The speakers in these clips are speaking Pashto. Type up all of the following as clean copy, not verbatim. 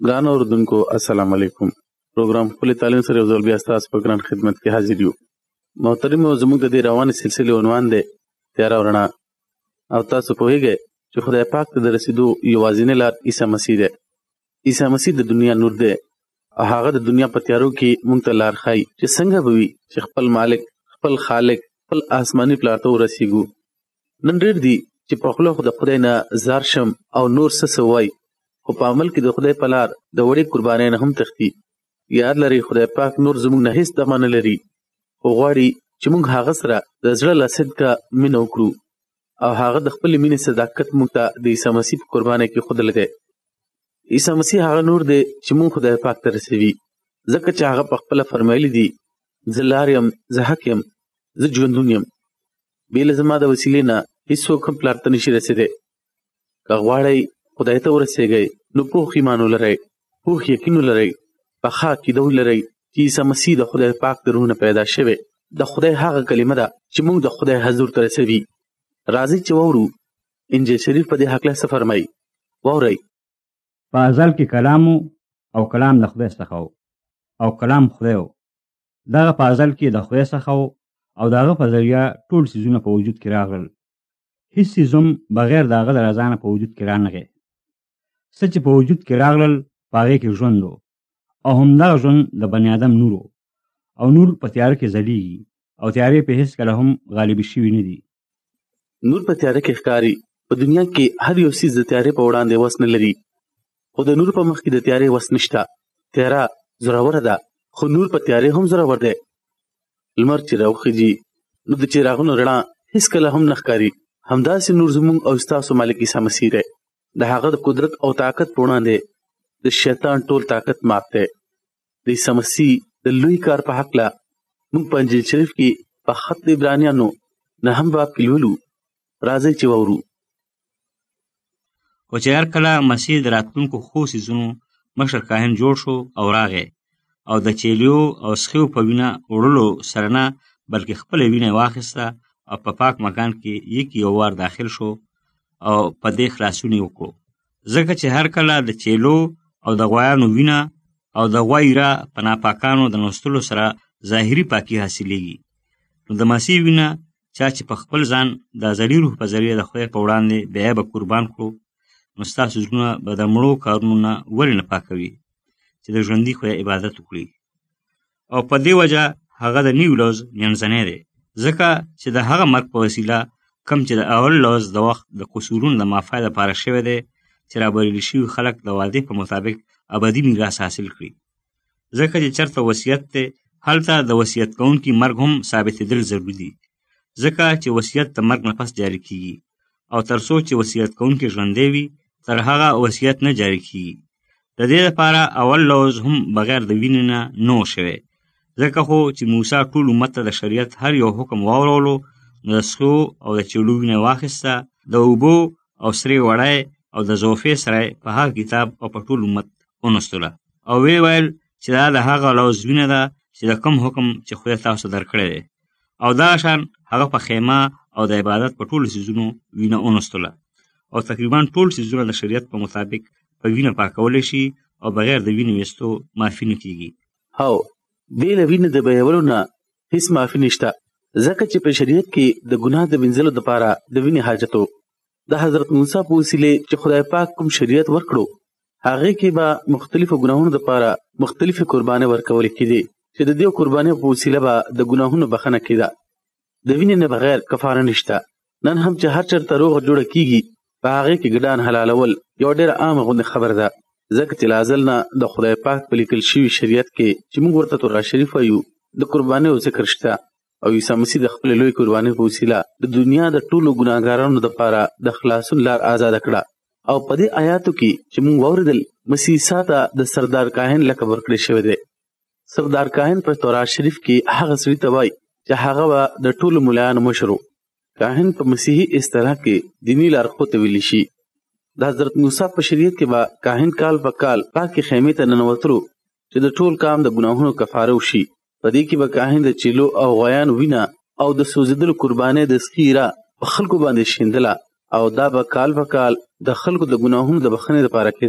ګران اوردونکو السلام علیکم. پروګرام خپل تعلیم سره یو ځل بیا ستاسو په ګران خدمت کې حاضر یو. محترم زموږ د دې روانې سلسلې عنوان دی تیاره او رڼا، او تاسو پوهیږئ چې خدای پاک ته د رسیدو یوازینۍ لار عیسی مسیح دی. عیسی مسیح د دنیا نور دی او هغه د دنیا په تیارو کې موږ ته لار ښایي چې څنګه به وي چې خپل مالک، خپل خالق، خپل آسماني پلار ته ورسیږو. نن ډېر دي چې په خوله خو د خدای نه زار شم او نور څه وایي، خو په عمل کې د خدای په لار د وړې قربانۍ نه هم تښتي. یاد لري خدای پاک نور زموږ نه هیڅ دمه نه لري، خو غواړي چې موږ هغه سره د زړه له صدقه مینه وکړو او هغه د خپلې مینې صداقت موږ ته د عیسی مسیح په قربانۍ کې ښودلی دی. عیسی مسیح هغه نور دی چې موږ خدای پاک ته رسوي، ځکه چې هغه په خپله فرمایلی دي زه لار یم، زه حق یم، زه ژوندون یم. بې له زما د وسیلې نه هېڅوک هم پلار ته نشي رسېدی. که غواړئ خدای ته ورسېږئ نو پوخ ایمان ولرئ، پوخ یقین ولرئ، پخه عقیده ولرئ چې عیسی مسیح د خدای پاک د روح نه پیدا شوی، د خدای هغه کلمه ده چې موږ د خدای حضور ته رسوي. راځئ چې واورو انجیل شریف په دې هکله څه فرمایي. واورئ. په ازل کې کلام او کلام د خدای څخه او کلام خدای و. دغه په ازل کې د خدای څخه او دغه په ذریعه ټول څیزونه په وجود کې راغلل. هیڅ څیز هم بغیر د هغه د رضا نه په وجود کې رانغی. څه چې په وجود کې راغلل په هغې کې ژوند و، او همدغه ژوند د بني آدم نور و، او نور په تیاره کې ځلیږي او تیارې په هیڅ کله هم غالبې شوي نه دي. نور په تیاره کې ښکاري. په دنیا کې هر یو څیز د تیارې په وړاندې وس نه لري، خو د نور په مخ کې د تیارې وس نشته. تیاره زوروره ده، خو نور په تیارې هم زورور دی. لمر چې راوخیږي نو د چراغونو رڼا هیڅکله هم نه ښکاري. همداسې نور زموږ او ستاسو مالک عیسی مسیح دی. د هغه د قدرت او طاقت په وړاندې د شیطان ټول طاقت مات دی. د عیسی مسیح د لوی کار په هکله موږ په انجیل شریف کې په خط عبرانیانو 9 باب کې لولو. راځئ چې واورو. خو چې هر کله مسیح د راتلونکو ښو څیزونو مشر کاهن جوړ شو او راغی، او د چیلیو او سخیو په وینه وړلو سره نه بلکې خپله وینه یې واخیسته او په پاک مکان کې یو وار داخل شو او په دې خلاصون یې وکړو. ځکه چې هر کله د چیلو او د غویانو وینه او د غوا ایره په ناپاکانو د نوستلو سره ظاهري پاکي حاصلېږي، نو د مسیح وینه چا چې په خپل ځان د ازلي روح په ذریعه د خدای په وړاندې بې عیبه قربان کړو، نو ستاسو زړونه به د مړو کارونو نه ولې نه پاکوي چې د ژوندي خدای عبادت وکړي. او په دې وجه هغه د نیو لوز منځنی دی، ځکه چې د هغه مرګ په وسیله کم چې د اول لوز د وخت د قصورونو د معافی لپاره شوی دی، چې رابریل شوي خلک د وعدې په مطابق ابدي میراث حاصل کړي. ځکه چې چېرته وصیت دی هلته د وصیت کوونکي مرګ هم ثابتېدل ضروري دي، ځکه چې وصیت د مرګ نه پس جاري کیږي، او تر څو چې وصیت کوونکی ژوندی وي تر هغه وصیت نه جاري کیږي. د دې لپاره اول لوز هم بغیر د وینې نه نو شوی، ځکه خو چې موسی ټول امت ته د شریعت هر یو حکم واورولو، نو د سخو او د چیلو وینه واخیسته، د اوبو او سرې وړی او د زوفې سره په هغه کتاب او په ټول امت ونستله، او وی ویل چې دا د هغه لوز وینه ده چې د کوم حکم چې خدای تاسو درکړی دی. او دا شان هغه په خیمه او د عبادت په ټولو څیزونو وینه ونستله، او تقریبا ټول څیزونه د شریعت په مطابق په وینه پاکولی شي او بغیر د وینې ویستو معافي نه کیږي. هو بې له وینې د بهیولو نه هیڅ معافي نشته، ځکه چې په شریعت کې د ګناه د وینځلو دپاره د وینې حاجت و. د حضرت موسی په وسیلې چې خدای پاک کوم شریعت ورکړو، هغې کې به مختلفو ګناهونو دپاره مختلفې قربانۍ ورکولې کېدې، چې د دې قربانۍ په وسیله به د ګناهونو بخښنه کېده. د وینې نه بغیر کفاره نشته. نن هم چې هر چېرته روغه جوړه کېږي په هغې کې ګډان حلالول یوه ډېره عامه غوندې خبره ده، ځکه چې له ازل نه د خدای پاک په لیکل شوي شریعت کې چې موږ ورته تورات شریف وایو د قربانیو ذکر شته، او عیسی مسیح د خپلې لوی قربانۍ په وسیله د دنیا د ټولو ګناهګارانو دپاره د خلاصون لار آزاده کړه. او په دې آیاتو کې چې موږ واورېدل مسیح عیسی ته د سردار کاهن لقب ورکړی شوی دی. سردار کاهن په تورات شریف کې هغه سړي ته وایي چې هغه به د ټولو ملایانو مشر و. کاهن په مسیحي اصطلاح کې دیني لارښود ته ویلی شي. د حضرت موسی په شریعت کې به کاهن کال په کال پاکې خیمې ته ننوتلو چې د ټول کام د ګناهونو کفاره وشي. په دې کې به کاهن د چیلو او غویانو وینه او د سوځېدلو قربانۍ د سخیره په خلکو باندې شیندله، او دا به کال په کال د خلکو د ګناهونو د بخښنې لپاره کېده،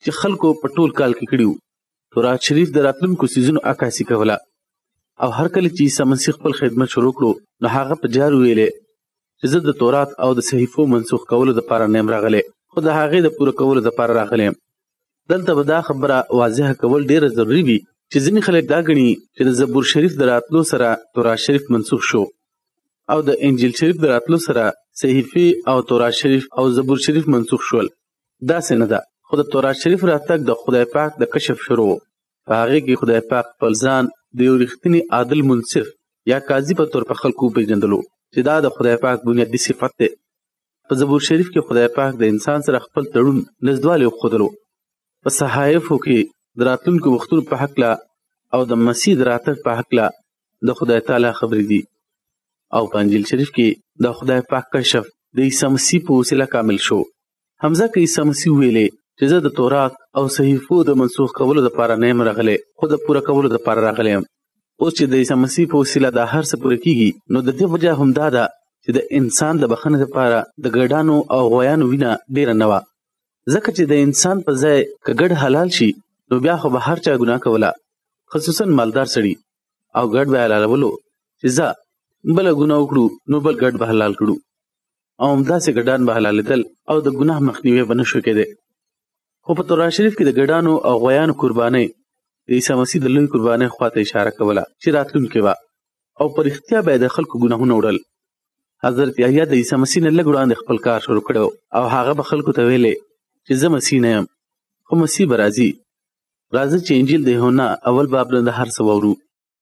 چې خلکو په ټول کال کې کړي وو. تورات شریف د راتلونکو سیزونو عکاسي کوله او هر کله چې عیسی مسیح خپل خدمت شروع کړو نو هغه په جار ویلې چې زه د تورات او د صحیفو منسوخ کولو دپاره نه یم راغلی خو د هغې د پوره کولو دپاره راغلی یم. دلته به دا خبره واضحه کول ډیره ضروري وي چې ځینې خلک دا ګڼي چې د زبور شریف د راتلو سره تورات شریف منسوخ شو او د انجیل شریف د راتلو سره صحیفې او تورات شریف او زبور شریف منسوخ شول. داسې نه ده، خو د تورات شریف راتګ د خدای پاک د کشف شروع په هغې کې خدای پاک خپل ځان د یو رښتیني عادل منصف یا قاضي په طور په خلکو وپېژندلو چې دا د خدای پاک بنیادي صفت دی. په زبور شریف کې خدای پاک د انسان سره خپل تړون نږدوالی وښودلو. په صحایفو کې د راتلونکو وختونو په هکله او د مسیح د راتګ په هکله د خدای تعالی خبرې دي او په انجیل شریف کې د خدای پاک کشف د عیسی مسیح په وسیله کامل شو. همزه که عیسی مسیح ویلې چې زه د تورات او صحیفو د منسوخ کولو دپاره نه یم راغلی خو د پوره کولو دپاره راغلی یم. اوس چې د عیسی مسیح په وسیله دا هر څه پوره کیږي نو د دې وجه همدا ده چې د انسان د بخښنې دپاره د ګډانو او غویانو وینه ډیره نه وه، ځکه چې د انسان په ځای که ګډ حلال شي نو بیا خو به هر چا ګناه کوله، خصوصا مالدار سړي، او ګډ به حلالولو چې ځه بله ګناه وکړو نو بل ګډ به حلال کړو او همداسې ګډان به حلالېدل او د ګناه مخنیوی به نه شو کېدی. خو په تورات شریف کې د ګډانو او غویانو قربانۍ د عیسی مسیح د لوی قربانۍ خواته اشاره کوله چې راتلونکې وه او په رښتیا به یې د خلکو ګناهونه وړل. حضرت یحیی د عیسی مسیح نه لږ وړاندې خپل کار شروع کړی او هغه به خلکو ته ویلې چې زه مسیح نه یم خو مسیح به راځي. راځه چې انجیل د یوحنا اول باب نه د هر څه واورو.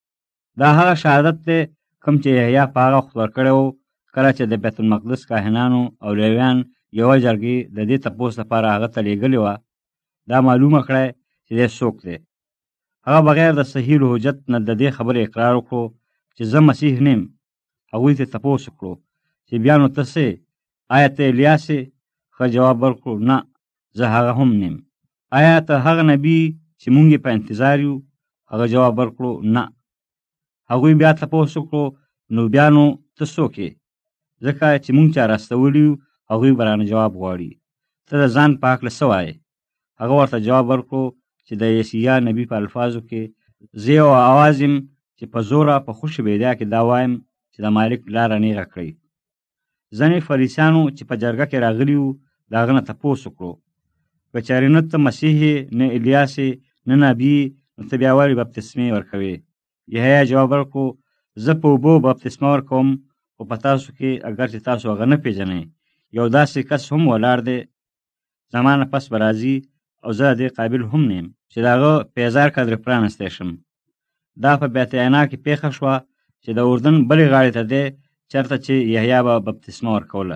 دا هغه شهادت دی کوم چې یحیی په هغه وخت ورکړی و کله چې د بیت المقدس کاهنانو او لیویان یوه جرګې د دې تپوس لپاره هغه ته لیږلې وه. دا معلومه کړی چې دی څوک دی. هغه بغیر د صحیح حجت نه د دې خبرې اقرار وکړو چې زه مسیح نه یم. هغوی ته تپوس وکړو چې بیا نو ته څه، آیا ته الیاس یې؟ ښه جواب ورکړو، نه زه هغه هم نه یم. آیا ته هغه نبي چې مونږ یې په انتظار یو؟ هغه جواب ورکړو، نه. هغوی بیا تپوس وکړو نو بیا نو ته څوک یې؟ ځکه چې مونږ چا راستولي یو. هغوی به رانه جواب غواړي، ته د ځان په هکله څه وایې؟ هغه ورته جواب ورکړو چې د یسیا نبي په الفاظو کې زه یو اواز یم چې په زوره په خوش بیدیا کې دا وایم چې د مالک لاره نیغه کړئ. ځینې فریسیانو چې په جرګه کې راغلي وو د هغه نه تپوس وکړو که چېرې نه ته مسیح یې، نه الیاس یې، نه نبي، نو ته بیا ولې بپتسمې ورکوې؟ یحیی جواب ورکړو زه په اوبو بپتسمه ورکوم خو په تاسو کې اگر چې تاسو هغه نه پېژنئ یو داسې کس هم ولاړ دی زما نه پس به راځي او زه دې قابل هم نه یم چې د هغه پیزار قدر پرانستی شم. دا په بیت عناء کې پیښه شوه چې د اردن بلې غاړې ته دی چېرته چې یحیی به بپتسمه ورکوله.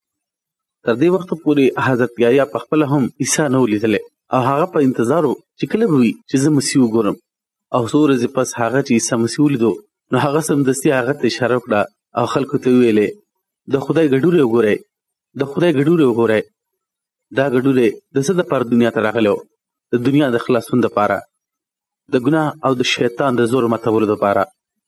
تر دې وخته پورې حضرت یحیی پخپله هم عیسی نه و لیدلی او هغه په انتظار و چې کله به وي چې زه مسیح وګورم. او څو ورځې پس هغه چې عیسی مسیح ولیدو نو هغه سمدستي هغه ته اشاره وکړه او خلکو ته ویلې د خدای ګډوری وګورئ، د خدای ګډوری وګورئ. دا ګډوری د څه دپاره دنیا ته راغلی و؟ د دنیا د خلاصون دپاره، د ګناه او د شیطان د زور ماتولو دپاره.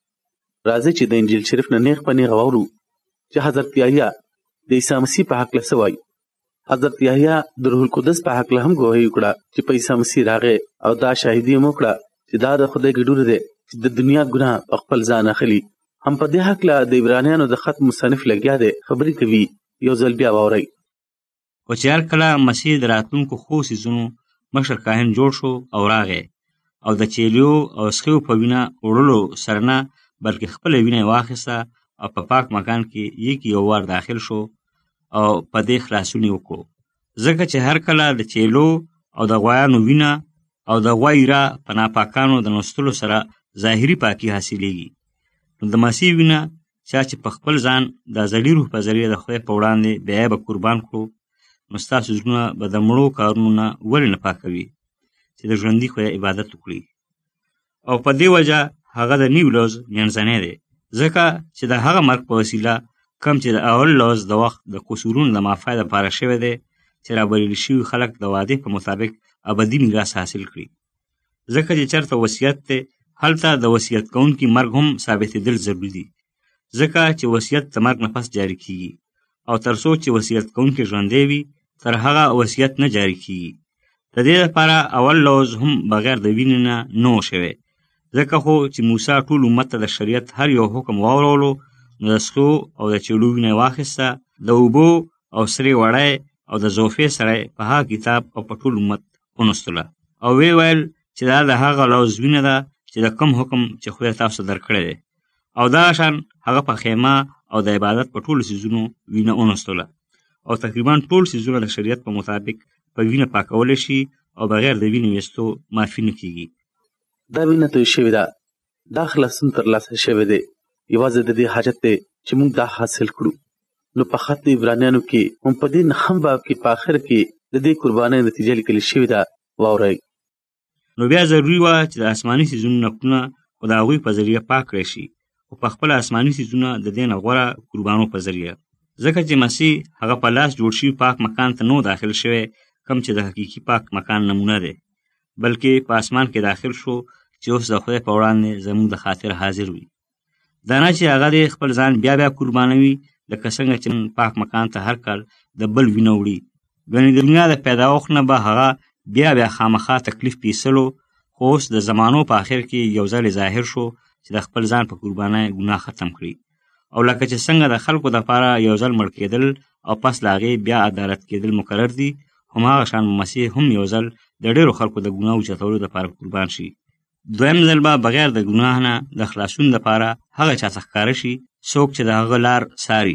راځئ چې د انجیل شریف نه نیغ په نیغه واورو چې حضرت یحیی د عیسی مسیح په هکله څه وایي. حضرت یحیی د روح القدس په هکله هم ګواهي وکړه چې په عیسی مسیح راغی او دا شاهدي هم وکړه چې دا د خدای ګډوری دی چې د دنیا ګناه په خپل ځان اخلي. هم په دې هکله د عبرانیانو د خط مصنف لګیا دی خبرې کوي. یو ځل بیا واورئ. خو چې هر کله مسیح د راتلونکو ښو څیزونو مشر کاهن جوړ شو او راغی او د چیلیو او سخیو په وینه وړلو سره نه بلکې خپله وینه یې واخیسته او په پاک مکان کې یو وار داخل شو او په دې خلاصون یې وکړو. ځکه چې هر کله د چیلو او د غویانو وینه او د غوی را په ناپاکانو د نوستلو سره ظاهري پاکي حاصلېږي، نو د مسیح وینه چا چې په خپل ځان د ازلي روح په ذریعه د خدای په وړاندې بې عیبه قربان کړو، نو ستاسو زړونه به د مړو کارونو نه ولې نه پاکوي چې د ژوندي خدای عبادت وکړي. او په دې وجه هغه د نیو لوز منځنی دی، ځکه چې د هغه مرګ په وسیله کم چې د اول لوز د وخت د قصورونو د معافۍ دپاره شوی دی چې رابلل شوي خلک د وعدې په مطابق ابدي میراث حاصل کړي. ځکه چې چېرته وصیت دی هلته د وصیت کوونکي مرګ هم ثابتېدل ضروري دي، ځکه چې وصیت د مرګ نه پس جاري کیږي او تر څو چې وصیت کوونکی ژوندی وي تر هغه وصیت نه جاري کیږي. د دې لپاره اول لوز هم بغیر د وینې نه نو شوی، ځکه خو چې موسی ټول امت ته د شریعت هر یو حکم واورولو، نو د سخو او د چیلو وینه واخیسته، د اوبو او سرې وړی او د زوفې سړی په هغه کتاب او په ټول امت ونستله، او وی ویل چې دا د هغه لوز وینه ده چې د کوم حکم چې خدای تاسو درکړی دی، او دغه شان هغه په خیمه او د عبادت په ټولو څیزونو وینه ونستله، او تقریبا ټول څیزونه د شریعت په مطابق په وینه پاکولی شي او بغیر د وینې ویستو معافي نه کیږي. دا وینه توی شوې ده، دا خلاصون ترلاسه شوی دی، یوازې د دې حاجت دی چې موږ دا حاصل کړو. نو په خط عبرانیانو کې هم په دې نهم باب کې په آخر کې د دې قربانۍ نتیجه لیکل شوې ده، واورئ. نو بیا ضروري وه چې د آسماني څیزونو نقدونه خو د هغوی په ذریعه پاک کړی شي، او په خپله آسماني څیزونه د دې نه غوره قربانو په ذریعه، ځکه چې مسیح هغه په لاس جوړ شوي پاک مکان ته نو داخل شوی کوم چې د حقیقي پاک مکان نمونه دی، بلکې په آسمان کې داخل شو چې اوس د خدای په وړاندې زموږ د خاطر حاضر وي. دا نه چې هغه دې خپل ځان بیا بیا قربانوي، لکه څنګه چې پاک مکان ته هر کال د بل وینه وړي. ګنې د دنیا د پیداوخت نه به هغه بیا بیا خامخا تکلیف پیسلو، خو اوس د زمانو په آخر کې یو ځل ظاهر شو چې د خپل ځان په قربانۍ ګناه ختم کړي، او لکه چې څنګه د خلکو دپاره یو ځل مړ کېدل او پس له هغې بیا عدالت کېدل مقرر دي، هماغه شان مسیح هم یو ځل د ډېرو خلکو د ګناه اوچتولو دپاره قربان شي. دویم ځل به بغیر د ګناه نه د خلاصون دپاره هغه چاته ښکاره شي څوک چې د هغه لار څاري.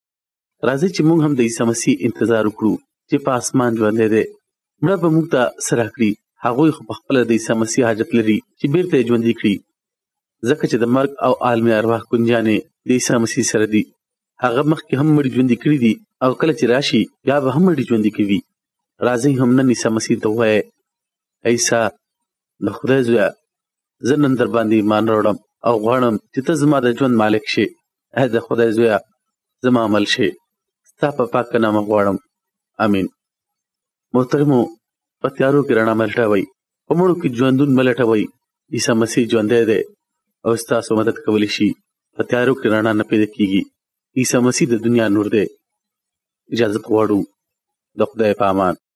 راځئ چې موږ هم د عیسی مسیح انتظار وکړو چې په اسمان ژوندی دی. مړه به موږ ته څه راکړي، هغوی خو پخپله د عیسی مسیح حاجت لري چې بیرته یې ژوندي کړي، ځکه چې د مرګ او عالمي ارواح ګنجانې د عیسی مسیح سره دي. هغه مخکې هم مړي ژوندي کړي دي، او کله چې راشي بیا به هم مړي ژوندي کوي. راځئ هم نن عیسی مسیح ته ووایئ: عیسی د خدای زویه، زه نن در باندې ایمان راوړم او غواړم چې ته زما د ژوند مالک شې. ای د خدای زویه، زما عمل شې، ستا په پاکه نامه غواړم. امین. محترمو، په تیارو کې رڼا مه لټوئ، په مړو کې ژوندون مه لټوئ. عیسی مسیح ژوندی دی او ستاسو مدد کولی شي. په تیارو کې رڼا نه پیدا کیږي. عیسی مسیح د دنیا نور دی. اجازت غواړو. د خدای په امان.